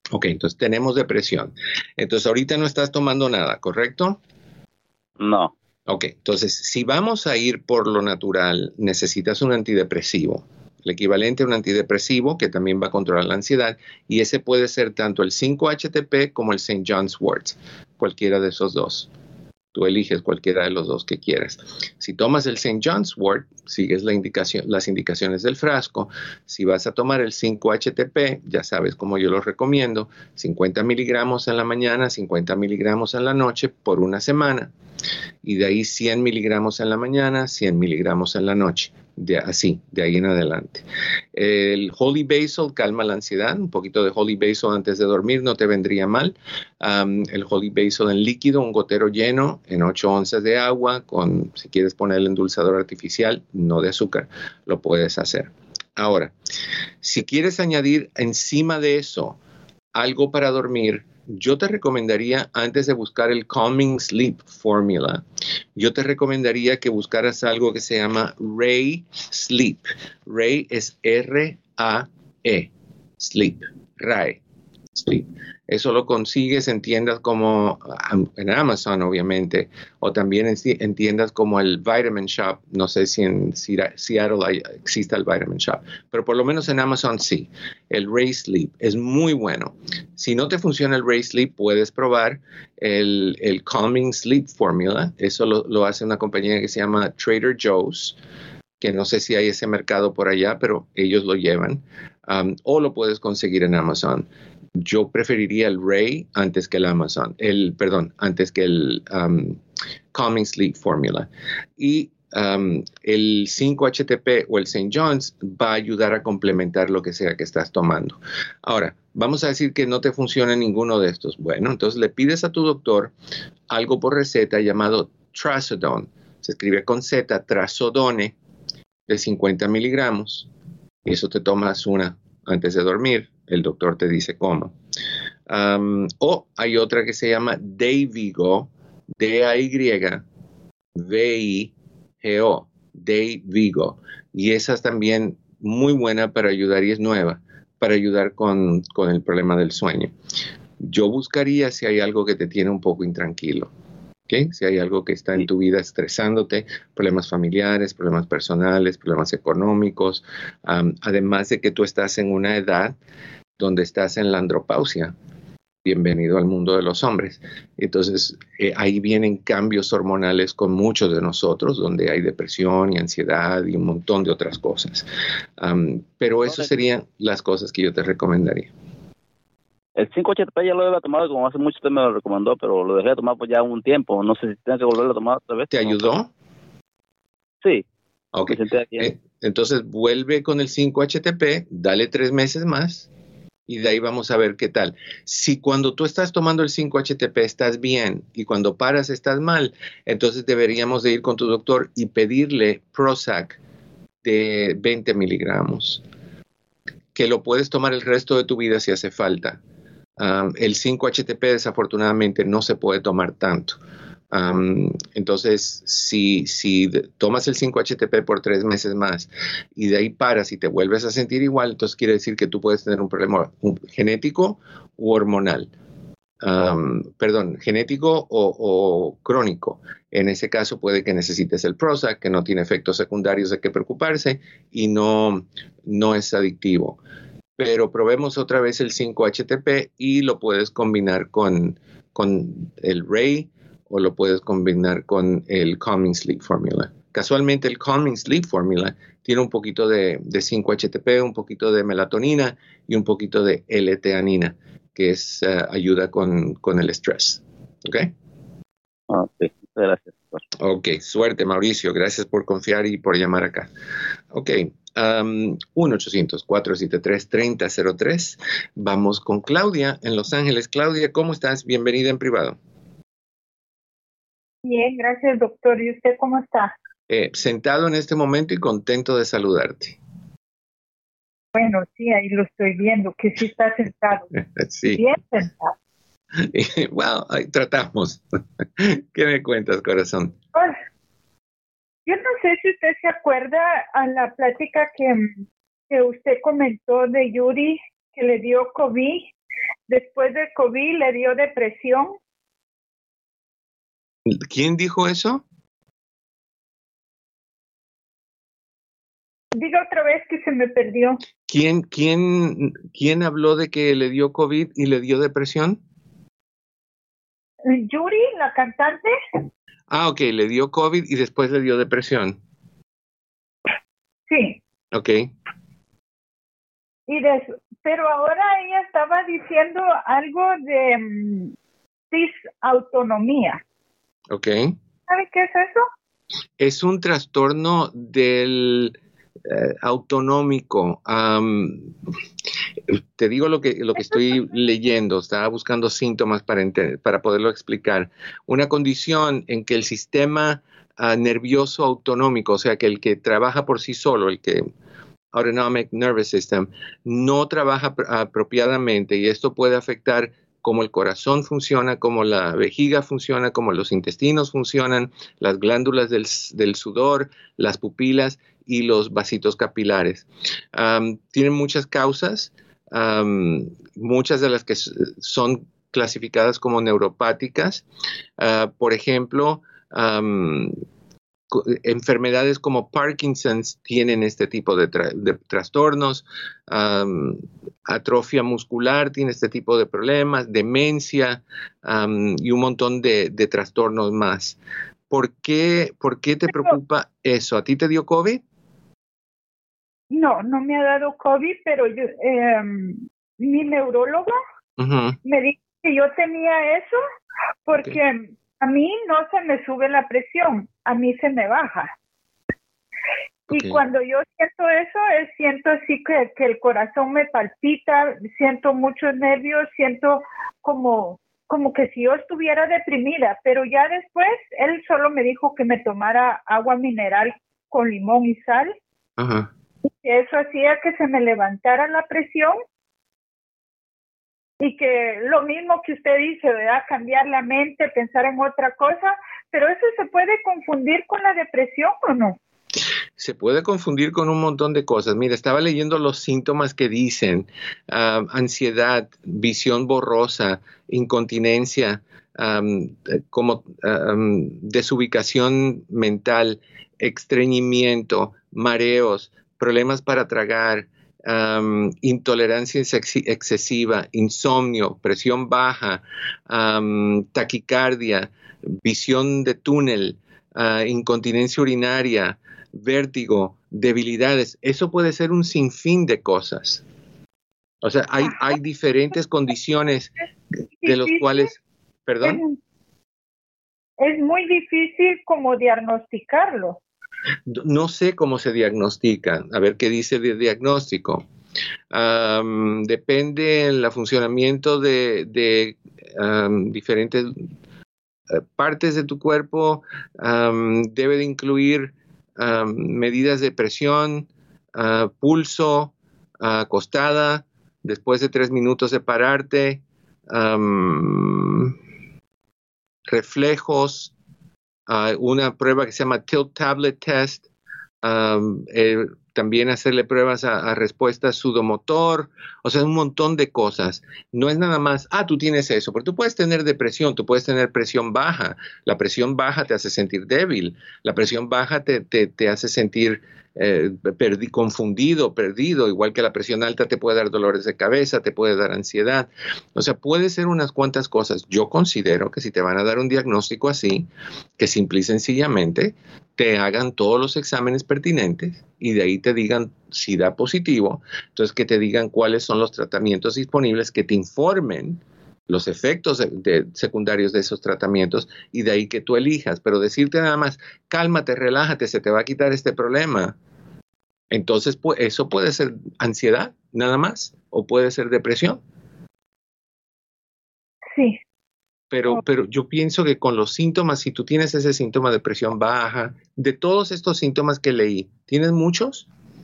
Ok, entonces tenemos depresión. Entonces ahorita no estás tomando nada, ¿correcto? No. Ok, entonces si vamos a ir por lo natural, necesitas un antidepresivo. El equivalente a un antidepresivo que también va a controlar la ansiedad, y ese puede ser tanto el 5-HTP como el St. John's Wort, cualquiera de esos dos. Tú eliges cualquiera de los dos que quieras. Si tomas el St. John's Wort, sigues las indicaciones del frasco. Si vas a tomar el 5-HTP, ya sabes cómo yo lo recomiendo, 50 miligramos en la mañana, 50 miligramos en la noche por una semana. Y de ahí 100 miligramos en la mañana, 100 miligramos en la noche. De ahí en adelante. El Holy Basil calma la ansiedad. Un poquito de Holy Basil antes de dormir no te vendría mal. El Holy Basil en líquido, un gotero lleno en 8 onzas de agua, si quieres poner el endulzador artificial, no de azúcar, lo puedes hacer. Ahora, si quieres añadir encima de eso algo para dormir, yo te recomendaría, antes de buscar el Calming Sleep Formula, yo te recomendaría que buscaras algo que se llama Ray Sleep. Ray es R-A-E, Sleep, Ray Sleep. Eso lo consigues en tiendas como en Amazon, obviamente, o también en tiendas como el Vitamin Shop. No sé si en Seattle existe el Vitamin Shop, pero por lo menos en Amazon sí. El Ray Sleep es muy bueno. Si no te funciona el Ray Sleep, puedes probar el Calming Sleep Formula. Eso lo hace una compañía que se llama Trader Joe's, que no sé si hay ese mercado por allá, pero ellos lo llevan. O lo puedes conseguir en Amazon. Yo preferiría el Ray antes que el antes que el Calming Sleep Formula. Y el 5-HTP o el St. John's va a ayudar a complementar lo que sea que estás tomando. Ahora, vamos a decir que no te funciona ninguno de estos. Bueno, entonces le pides a tu doctor algo por receta llamado Trazodone. Se escribe con Z, Trazodone, de 50 miligramos. Y eso te tomas una antes de dormir. El doctor te dice cómo. O hay otra que se llama Dayvigo, D-A-Y-V-I-G-O, Dayvigo. Y esa es también muy buena para ayudar, y es nueva, para ayudar con el problema del sueño. Yo buscaría si hay algo que te tiene un poco intranquilo. ¿Okay? Si hay algo que está en tu vida estresándote, problemas familiares, problemas personales, problemas económicos, además de que tú estás en una edad donde estás en la andropausia. Bienvenido al mundo de los hombres. Entonces, ahí vienen cambios hormonales con muchos de nosotros, donde hay depresión y ansiedad y un montón de otras cosas. Pero eso serían las cosas que yo te recomendaría. El 5-HTP ya lo había tomado, como hace mucho usted me lo recomendó, pero lo dejé de tomar pues ya un tiempo. No sé si tengo que volverlo a tomar otra vez. ¿Te ayudó? Sí. Ok. Entonces vuelve con el 5-HTP, dale 3 meses más y de ahí vamos a ver qué tal. Si cuando tú estás tomando el 5-HTP estás bien y cuando paras estás mal, entonces deberíamos de ir con tu doctor y pedirle Prozac de 20 miligramos, que lo puedes tomar el resto de tu vida si hace falta. El 5-HTP desafortunadamente no se puede tomar tanto. Entonces, si tomas el 5-HTP por 3 meses más y de ahí paras y te vuelves a sentir igual, entonces quiere decir que tú puedes tener un problema genético u hormonal. Genético o crónico. En ese caso puede que necesites el Prozac, que no tiene efectos secundarios de que preocuparse y no es adictivo. Pero probemos otra vez el 5-HTP y lo puedes combinar con el Ray o lo puedes combinar con el Calming Sleep Formula. Casualmente el Calming Sleep Formula tiene un poquito de 5-HTP, un poquito de melatonina y un poquito de L-teanina, que es ayuda con el estrés. ¿Ok? Sí, gracias. Ok, suerte Mauricio, gracias por confiar y por llamar acá. Ok, 1-800-473-3003. Vamos con Claudia en Los Ángeles. Claudia, ¿cómo estás? Bienvenida en privado. Bien, gracias doctor. ¿Y usted cómo está? Sentado en este momento y contento de saludarte. Bueno, sí, ahí lo estoy viendo, que sí está sentado. Sí. Bien sentado. Well, ahí tratamos. ¿Qué me cuentas, corazón? Pues, yo no sé si usted se acuerda a la plática que usted comentó de Yuri, que le dio COVID. después del COVID le dio depresión. ¿Quién dijo eso? Diga otra vez que se me perdió. ¿Quién habló de que le dio COVID y le dio depresión? Yuri, la cantante. Ok, le dio COVID y después le dio depresión. Sí. Ok. Pero ahora ella estaba diciendo algo de disautonomía. Ok. ¿Sabe qué es eso? Es un trastorno del autonómico. Te digo lo que estoy leyendo. Estaba buscando síntomas para poderlo explicar. Una condición en que el sistema nervioso autonómico, o sea, que el que trabaja por sí solo, el que Autonomic Nervous System, no trabaja apropiadamente, y esto puede afectar cómo el corazón funciona, cómo la vejiga funciona, cómo los intestinos funcionan, las glándulas del sudor, las pupilas y los vasitos capilares. Tienen muchas causas, muchas de las que son clasificadas como neuropáticas. Por ejemplo, enfermedades como Parkinson's tienen este tipo de trastornos, atrofia muscular tiene este tipo de problemas, demencia y un montón de trastornos más. ¿Por qué te preocupa eso? ¿A ti te dio COVID? No, no me ha dado COVID, pero yo, mi neurólogo me dijo que yo tenía eso porque a mí no se me sube la presión, a mí se me baja. Y cuando yo siento eso, siento así que el corazón me palpita, siento muchos nervios, siento como que si yo estuviera deprimida, pero ya después él solo me dijo que me tomara agua mineral con limón y sal. Ajá. Y que eso hacía que se me levantara la presión. Y que lo mismo que usted dice, ¿verdad? Cambiar la mente, pensar en otra cosa, pero eso se puede confundir con la depresión, ¿o no? Se puede confundir con un montón de cosas. Mira, estaba leyendo los síntomas que dicen: ansiedad, visión borrosa, incontinencia, desubicación mental, estreñimiento, mareos, problemas para tragar, intolerancia excesiva, insomnio, presión baja, taquicardia, visión de túnel, incontinencia urinaria, vértigo, debilidades. Eso puede ser un sinfín de cosas. O sea, hay diferentes condiciones de los cuales, ¿perdón? Es muy difícil como diagnosticarlo. No sé cómo se diagnostica. A ver qué dice el diagnóstico. Depende del funcionamiento de diferentes partes de tu cuerpo. Debe de incluir medidas de presión, pulso, acostada, después de 3 minutos de pararte, reflejos, una prueba que se llama Tilt Tablet Test, también hacerle pruebas a respuesta sudomotor, o sea, un montón de cosas. No es nada más, tú tienes eso, porque tú puedes tener depresión, tú puedes tener presión baja. La presión baja te hace sentir débil, la presión baja te hace sentir confundido, perdido, igual que la presión alta te puede dar dolores de cabeza, te puede dar ansiedad. O sea, puede ser unas cuantas cosas. Yo considero que si te van a dar un diagnóstico así, que simple y sencillamente te hagan todos los exámenes pertinentes y de ahí te digan si da positivo, entonces que te digan cuáles son los tratamientos disponibles, que te informen los efectos secundarios de esos tratamientos y de ahí que tú elijas. Pero decirte nada más, cálmate, relájate, se te va a quitar este problema. Entonces, pues, eso puede ser ansiedad, nada más, o puede ser depresión. Sí. Pero yo pienso que con los síntomas, si tú tienes ese síntoma de presión baja, de todos estos síntomas que leí, ¿tienes muchos?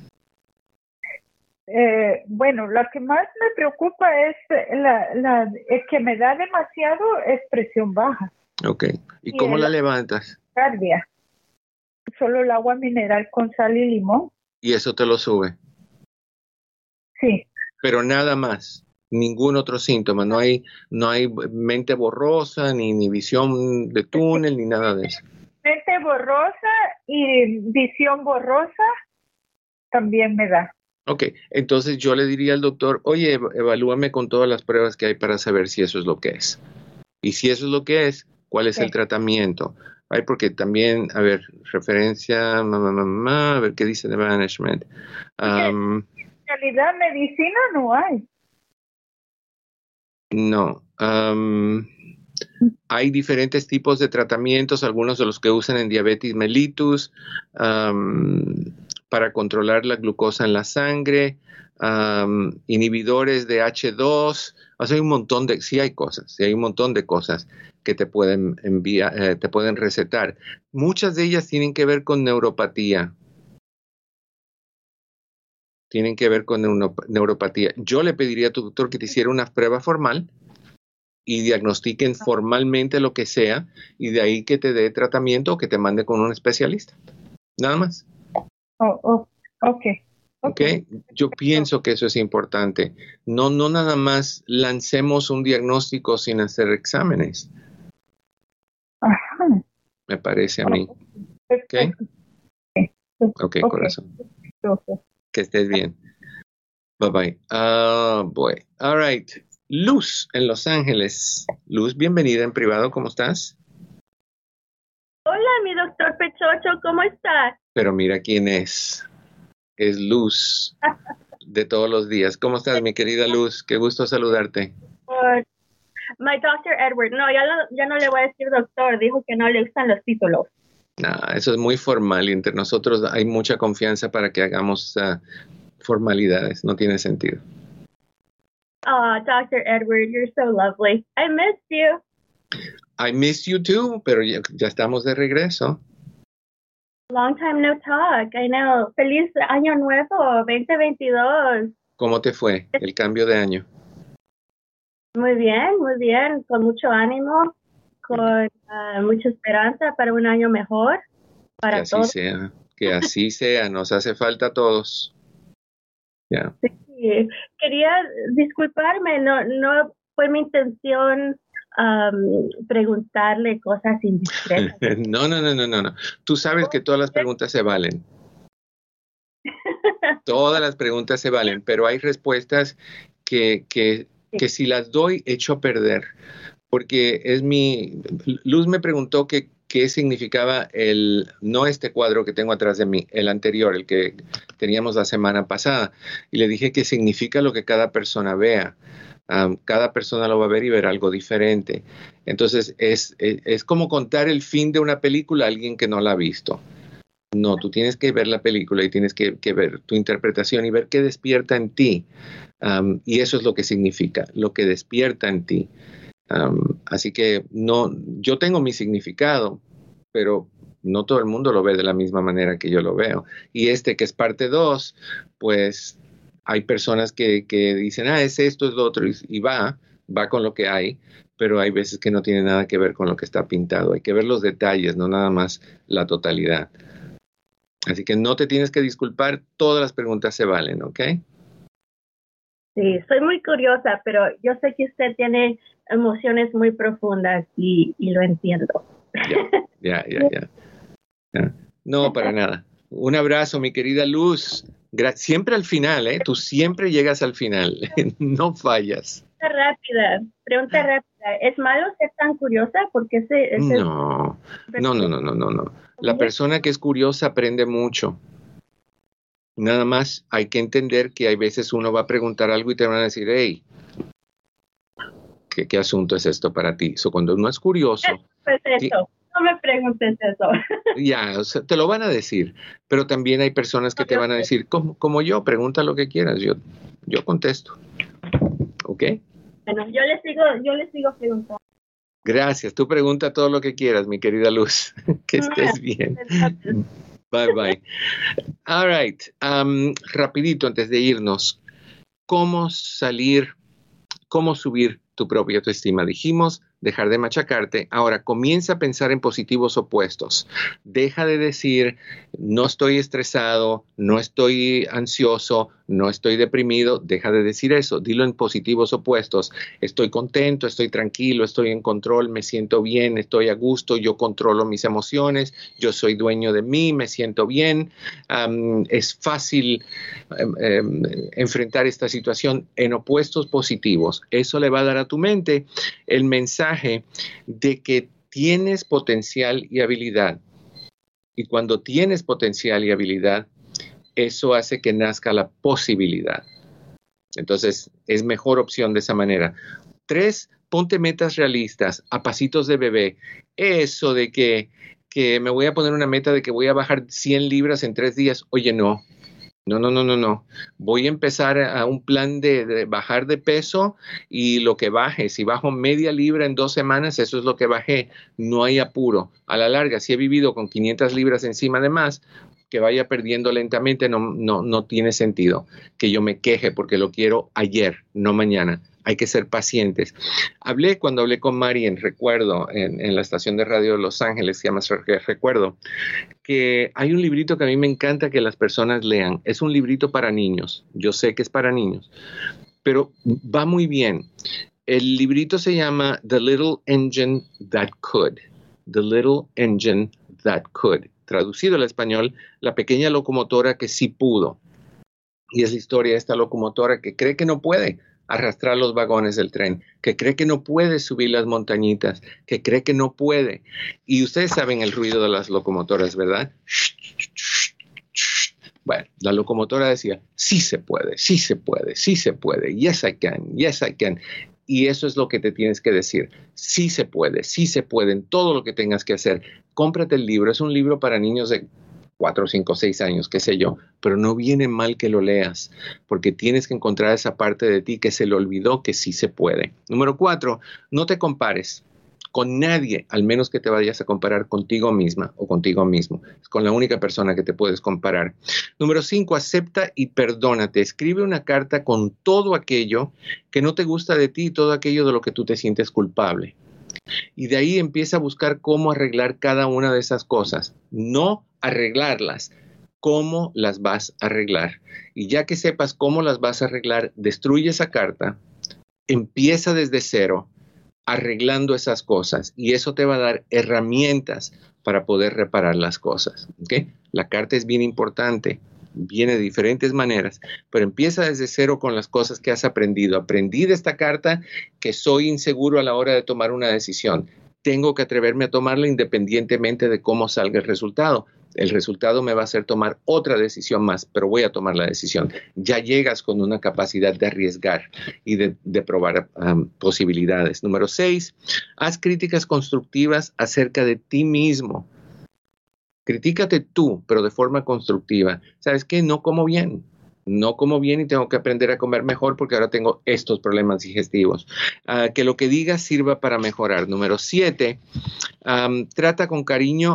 Bueno, lo que más me preocupa es el que me da demasiado es presión baja. Ok. ¿Y cómo la levantas? Cardia. Solo el agua mineral con sal y limón. ¿Y eso te lo sube? Sí. Pero nada más. Ningún otro síntoma, no hay mente borrosa, ni visión de túnel, ni nada de eso. Mente borrosa y visión borrosa también me da. Ok, entonces yo le diría al doctor, oye, evalúame con todas las pruebas que hay para saber si eso es lo que es. Y si eso es lo que es, ¿cuál es el tratamiento? Ay, porque también, a ver, referencia, a ver qué dice de management. En realidad, medicina no hay. No. Hay diferentes tipos de tratamientos, algunos de los que usan en diabetes mellitus, para controlar la glucosa en la sangre, inhibidores de H2. O sea, hay un montón de, sí hay un montón de cosas que te pueden enviar, te pueden recetar. Muchas de ellas tienen que ver con neuropatía. Tienen que ver con neuropatía. Yo le pediría a tu doctor que te hiciera una prueba formal y diagnostiquen formalmente lo que sea, y de ahí que te dé tratamiento o que te mande con un especialista. Nada más. Ok. Yo pienso que eso es importante. No nada más lancemos un diagnóstico sin hacer exámenes. Ajá. Me parece a mí. Ok, corazón. Que estés bien. Bye bye. Boy. All right. Luz en Los Ángeles. Luz, bienvenida en privado. ¿Cómo estás? Hola, mi doctor Pechocho. ¿Cómo estás? Pero mira quién es. Es Luz de todos los días. ¿Cómo estás, mi querida Luz? Qué gusto saludarte. My doctor Edward. No, ya no le voy a decir doctor. Dijo que no le gustan los títulos. Eso es muy formal y entre nosotros hay mucha confianza para que hagamos formalidades. No tiene sentido. Oh, Dr. Edward, you're so lovely. I missed you. I missed you too, pero ya estamos de regreso. Long time no talk. I know. Feliz año nuevo, 2022. ¿Cómo te fue el cambio de año? Muy bien. Con mucho ánimo, con mucha esperanza para un año mejor. Para todos. Que así sea. Nos hace falta a todos. Ya. Sí. Quería disculparme. No fue mi intención preguntarle cosas indiscretas. No. Tú sabes que todas las preguntas se valen. Todas las preguntas se valen, pero hay respuestas que si las doy, echo a perder. Porque Luz me preguntó qué significaba no este cuadro que tengo atrás de mí, el anterior, el que teníamos la semana pasada. Y le dije que significa lo que cada persona vea. Cada persona lo va a ver y ver algo diferente. Entonces, es como contar el fin de una película a alguien que no la ha visto. No, tú tienes que ver la película y tienes que ver tu interpretación y ver qué despierta en ti. Y eso es lo que significa, lo que despierta en ti. Así que yo tengo mi significado, pero no todo el mundo lo ve de la misma manera que yo lo veo. Y que es parte 2, pues hay personas que dicen, es esto, es lo otro, y va con lo que hay, pero hay veces que no tiene nada que ver con lo que está pintado. Hay que ver los detalles, no nada más la totalidad. Así que no te tienes que disculpar, todas las preguntas se valen, ¿ok? Sí, soy muy curiosa, pero yo sé que usted tiene emociones muy profundas y lo entiendo. Ya. No, para nada. Un abrazo, mi querida Luz. Siempre al final, Tú siempre llegas al final. No fallas. Pregunta rápida. ¿Es malo ser tan curiosa? Porque No. La persona que es curiosa aprende mucho. Nada más hay que entender que hay veces uno va a preguntar algo y te van a decir, hey, ¿qué asunto es esto para ti? Cuando uno es curioso... Pues eso. No me preguntes eso. Ya, te lo van a decir, pero también hay personas que te van a decir, como yo, pregunta lo que quieras, yo contesto. ¿Ok? Bueno, yo le sigo preguntando. Gracias, tú pregunta todo lo que quieras, mi querida Luz. Que estés bien. Bye, bye. All right, rapidito antes de irnos, ¿cómo subir tu propia autoestima? Dijimos, dejar de machacarte. Ahora, comienza a pensar en positivos opuestos. Deja de decir, no estoy estresado, no estoy ansioso, no estoy deprimido, deja de decir eso, dilo en positivos opuestos. Estoy contento, estoy tranquilo, estoy en control, me siento bien, estoy a gusto, yo controlo mis emociones, yo soy dueño de mí, me siento bien. Es fácil enfrentar esta situación en opuestos positivos. Eso le va a dar a tu mente el mensaje de que tienes potencial y habilidad. Y cuando tienes potencial y habilidad, eso hace que nazca la posibilidad. Entonces, es mejor opción de esa manera. 3, ponte metas realistas, a pasitos de bebé. Eso de que me voy a poner una meta de que voy a bajar 100 libras en 3 días. Oye, no. Voy a empezar a un plan de bajar de peso y lo que baje, si bajo media libra en 2 semanas, eso es lo que bajé. No hay apuro. A la larga, si he vivido con 500 libras encima de más, que vaya perdiendo lentamente no tiene sentido que yo me queje porque lo quiero ayer, no mañana. Hay que ser pacientes. Cuando hablé con Mari en Recuerdo, en la estación de radio de Los Ángeles, se llama Recuerdo, que hay un librito que a mí me encanta que las personas lean. Es un librito para niños. Yo sé que es para niños, pero va muy bien. El librito se llama The Little Engine That Could. The Little Engine That Could. Traducido al español, la pequeña locomotora que sí pudo. Y es la historia de esta locomotora que cree que no puede arrastrar los vagones del tren, que cree que no puede subir las montañitas, que cree que no puede. Y ustedes saben el ruido de las locomotoras, ¿verdad? Bueno, la locomotora decía, sí se puede, sí se puede, sí se puede. Yes, I can, yes, I can. Y eso es lo que te tienes que decir. Sí se puede en todo lo que tengas que hacer. Cómprate el libro. Es un libro para niños de 4, 5, 6 años, qué sé yo. Pero no viene mal que lo leas, porque tienes que encontrar esa parte de ti que se le olvidó que sí se puede. Número 4, no te compares con nadie, al menos que te vayas a comparar contigo misma o contigo mismo. Es con la única persona que te puedes comparar. Número 5, acepta y perdónate. Escribe una carta con todo aquello que no te gusta de ti y todo aquello de lo que tú te sientes culpable. Y de ahí empieza a buscar cómo arreglar cada una de esas cosas. No arreglarlas, cómo las vas a arreglar. Y ya que sepas cómo las vas a arreglar, destruye esa carta, empieza desde cero, arreglando esas cosas, y eso te va a dar herramientas para poder reparar las cosas. ¿Okay? La carta es bien importante, viene de diferentes maneras, pero empieza desde cero con las cosas que has aprendido. Aprendí de esta carta que soy inseguro a la hora de tomar una decisión. Tengo que atreverme a tomarla independientemente de cómo salga el resultado. El resultado me va a hacer tomar otra decisión más, pero voy a tomar la decisión. Ya llegas con una capacidad de arriesgar y de probar posibilidades. Número 6, haz críticas constructivas acerca de ti mismo. Critícate tú, pero de forma constructiva. ¿Sabes qué? No como bien y tengo que aprender a comer mejor porque ahora tengo estos problemas digestivos. Que lo que digas sirva para mejorar. Número 7, trátate con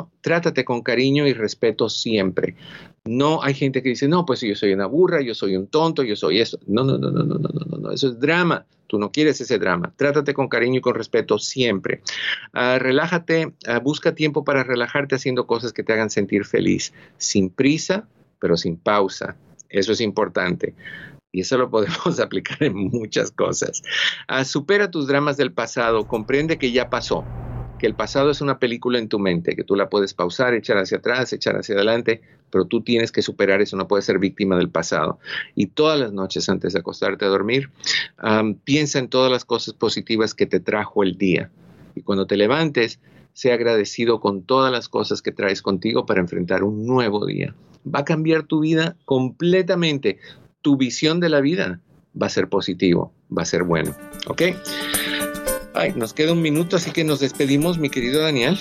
cariño y respeto siempre. No hay gente que dice, no, pues yo soy una burra, yo soy un tonto, yo soy eso. No, eso es drama. Tú no quieres ese drama. Trátate con cariño y con respeto siempre. Relájate, busca tiempo para relajarte haciendo cosas que te hagan sentir feliz. Sin prisa, pero sin pausa. Eso es importante. Y eso lo podemos aplicar en muchas cosas. Supera tus dramas del pasado. Comprende que ya pasó. Que el pasado es una película en tu mente, que tú la puedes pausar, echar hacia atrás, echar hacia adelante, pero tú tienes que superar eso, no puedes ser víctima del pasado. Y todas las noches antes de acostarte a dormir, piensa en todas las cosas positivas que te trajo el día. Y cuando te levantes, sé agradecido con todas las cosas que traes contigo para enfrentar un nuevo día. Va a cambiar tu vida completamente. Tu visión de la vida va a ser positivo, va a ser bueno. ¿Ok? Ay, nos queda un minuto, así que nos despedimos, mi querido Daniel.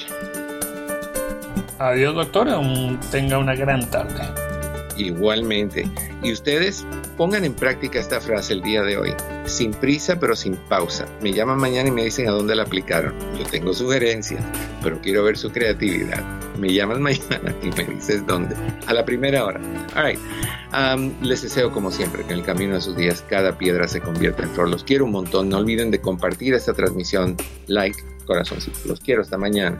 Adiós, doctora. Tenga una gran tarde. Igualmente. Y ustedes pongan en práctica esta frase el día de hoy. Sin prisa, pero sin pausa. Me llaman mañana y me dicen a dónde la aplicaron. Yo tengo sugerencias, pero quiero ver su creatividad. Me llaman mañana y me dices dónde. A la primera hora. All right. Les deseo, como siempre, que en el camino de sus días cada piedra se convierta en flor. Los quiero un montón. No olviden de compartir esta transmisión. Like, corazoncito. Los quiero. Hasta mañana.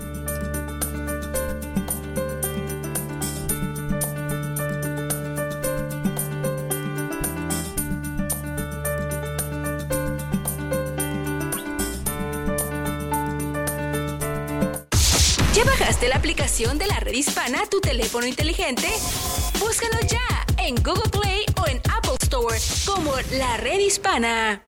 ¿Ya bajaste la aplicación de la Red Hispana a tu teléfono inteligente? Búscalo ya en Google Play o en Apple Store como La Red Hispana.